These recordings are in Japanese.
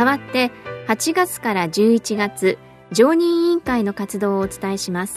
代わって8月から11月、常任委員会の活動をお伝えします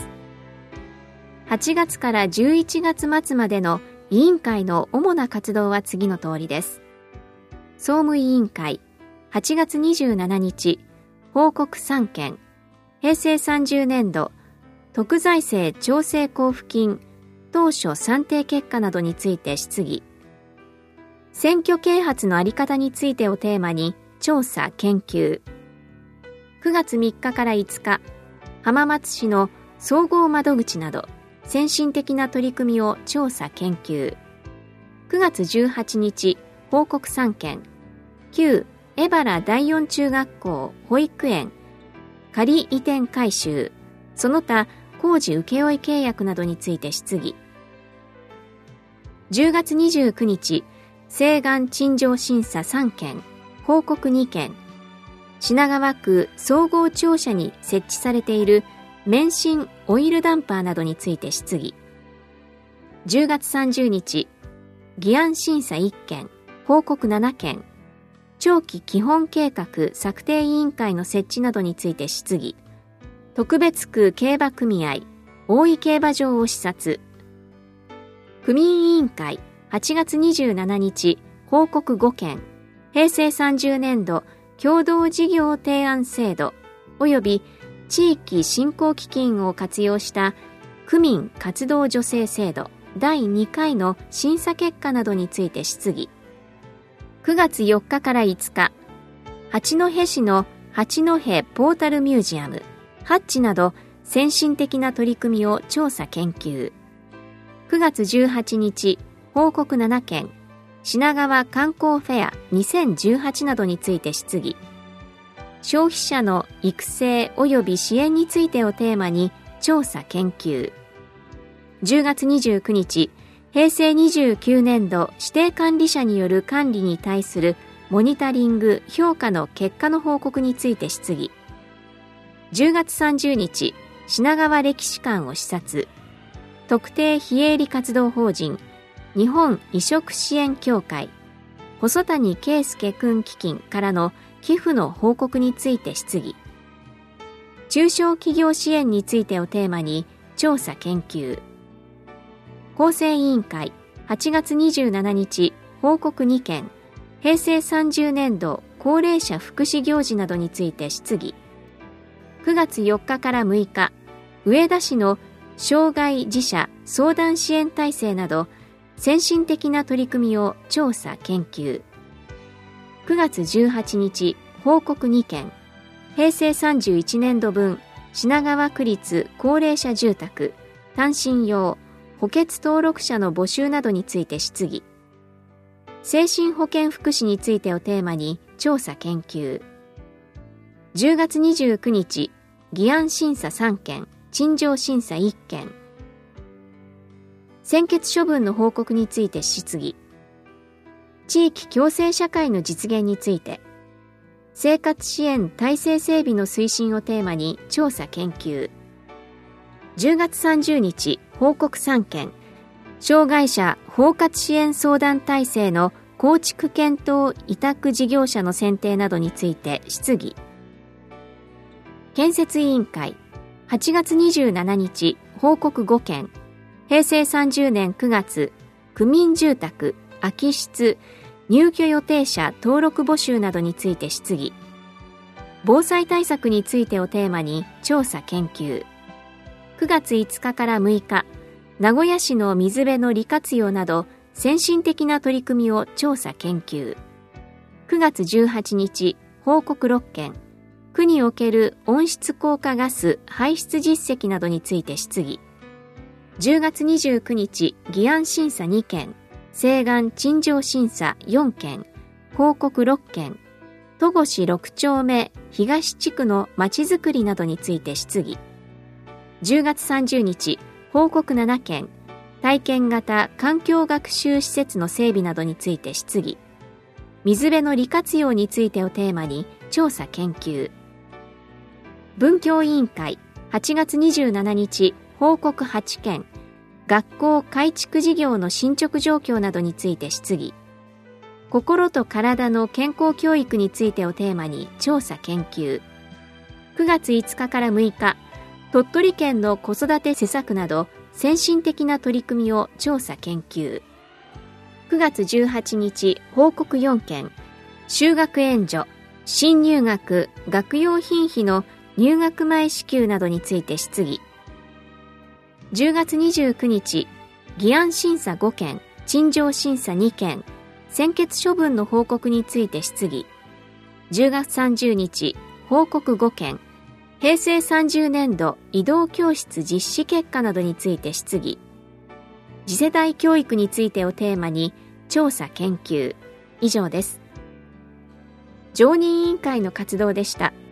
。8月から11月末までの委員会の主な活動は次の通りです。総務委員会、8月27日、報告3件、平成30年度、特財政調整交付金、当初算定結果などについて質疑。選挙啓発のあり方についてをテーマに調査研究。9月3日から5日、浜松市の総合窓口など先進的な取り組みを調査研究。9月18日、報告3件、旧江原第四中学校保育園仮移転改修、その他工事請負契約などについて質疑。10月29日、請願陳情審査3件、報告2件、品川区総合庁舎に設置されている免震オイルダンパーなどについて質疑。10月30日、議案審査1件、報告7件、長期基本計画策定委員会の設置などについて質疑。特別区競馬組合、大井競馬場を視察。区民委員会、8月27日、報告5件、平成30年度共同事業提案制度及び地域振興基金を活用した区民活動助成制度第2回の審査結果などについて質疑。9月4日から5日、八戸市の八戸ポータルミュージアム、ハッチなど先進的な取り組みを調査研究。9月18日、報告7件、品川観光フェア2018などについて質疑。消費者の育成及び支援についてをテーマに調査研究。10月29日、平成29年度指定管理者による管理に対するモニタリング・評価の結果の報告について質疑。10月30日、品川歴史館を視察。特定非営利活動法人日本移植支援協会細谷圭介君基金からの寄付の報告について質疑。中小企業支援についてをテーマに調査研究。構成委員会、8月27日、報告2件、平成30年度高齢者福祉行事などについて質疑。9月4日から6日、上田市の障害児者相談支援体制など先進的な取り組みを調査研究。9月18日、報告2件、平成31年度分品川区立高齢者住宅単身用補欠登録者の募集などについて質疑。精神保健福祉についてをテーマに調査研究。10月29日、議案審査3件、陳情審査1件。専決処分の報告について質疑。地域共生社会の実現について、生活支援体制整備の推進をテーマに調査研究。10月30日、報告3件、障害者包括支援相談体制の構築検討委託事業者の選定などについて質疑。建設委員会、8月27日、報告5件、平成30年9月、区民住宅、空き室、入居予定者登録募集などについて質疑。防災対策についてをテーマに調査研究。9月5日から6日、名古屋市の水辺の利活用など先進的な取り組みを調査研究。9月18日、報告6件、区における温室効果ガス排出実績などについて質疑。10月29日、議案審査2件、請願陳情審査4件、報告6件、戸越6丁目東地区のまちづくりなどについて質疑。10月30日、報告7件、体験型環境学習施設の整備などについて質疑。水辺の利活用についてをテーマに調査研究。文教委員会、8月27日、報告8件、学校改築事業の進捗状況などについて質疑。 心と体の健康教育についてをテーマに調査研究。9月5日から6日、鳥取県の子育て施策など先進的な取り組みを調査研究。9月18日、報告4件、就学援助、新入学、学用品費の入学前支給などについて質疑。10月29日、議案審査5件、陳情審査2件、専決処分の報告について質疑。10月30日、報告5件、平成30年度移動教室実施結果などについて質疑。次世代教育についてをテーマに調査研究。以上です。常任委員会の活動でした。